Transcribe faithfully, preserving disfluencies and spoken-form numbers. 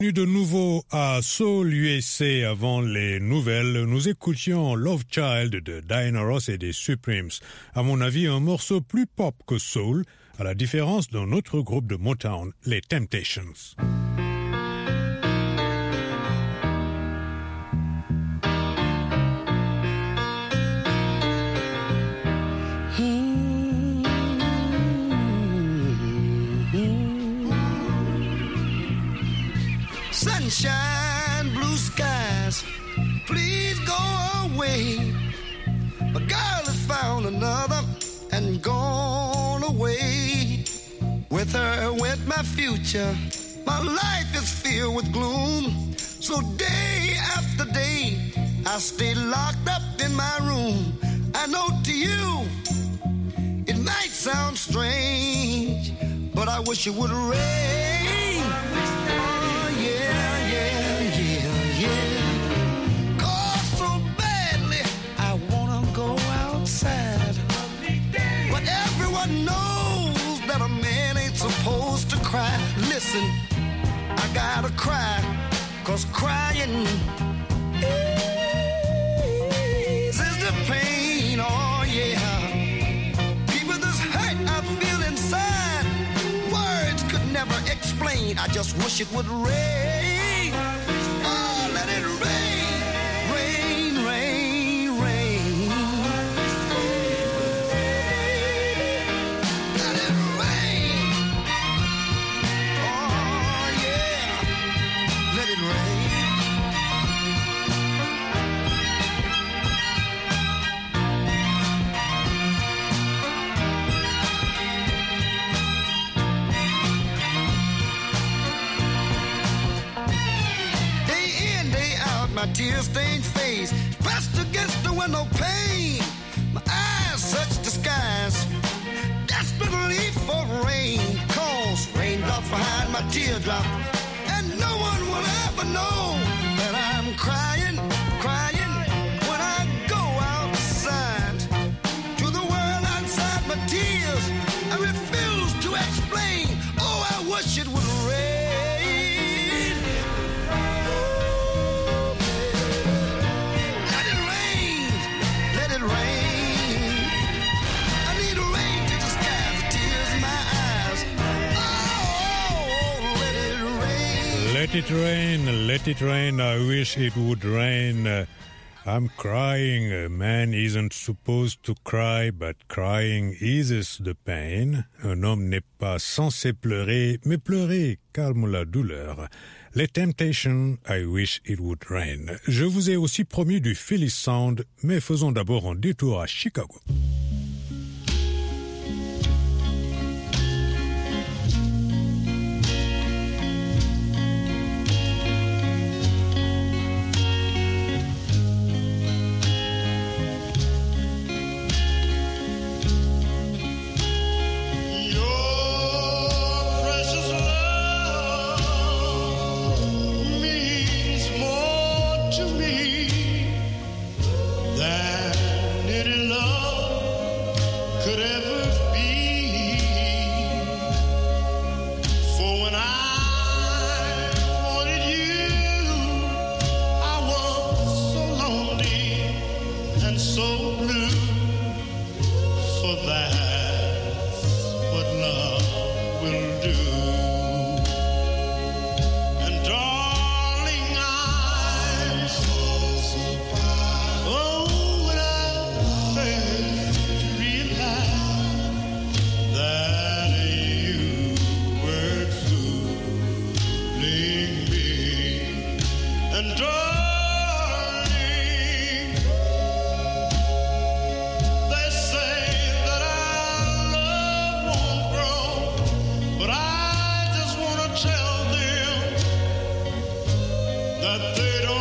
De nouveau à Soul U S A avant les nouvelles, nous écoutions Love Child de Diana Ross et des Supremes. À mon avis, un morceau plus pop que soul, à la différence d'un autre groupe de Motown, les Temptations. Sunshine, blue skies, please go away. My girl has found another and gone away. With her went my future. My life is filled with gloom. So day after day, I stay locked up in my room. I know to you, it might sound strange, but I wish it would rain. Oh, yeah, yeah, yeah, yeah. Cause so badly, I wanna go outside. But everyone knows that a man ain't supposed to cry. Listen, I gotta cry, cause crying eases the pain, oh yeah. People this hurt I feel inside, words could never explain. I just wish it would rain. Oh, let it rain, rain, rain, rain. Let it rain. Oh yeah, let it rain. My tear-stained face pressed against the window pane. My eyes search the skies desperately for rain. Cause raindrops behind my teardrop, and no one will ever know that I'm crying, crying when I go outside. To the world outside my tears, I refuse to explain. Oh, I wish it would rain. Let it rain, let it rain, I wish it would rain. Uh, I'm crying, a man isn't supposed to cry, but crying eases the pain. Un homme n'est pas censé pleurer, mais pleurer calme la douleur. Les Temptations, I wish it would rain. Je vous ai aussi promis du Philly Sound, mais faisons d'abord un détour à Chicago. That they don't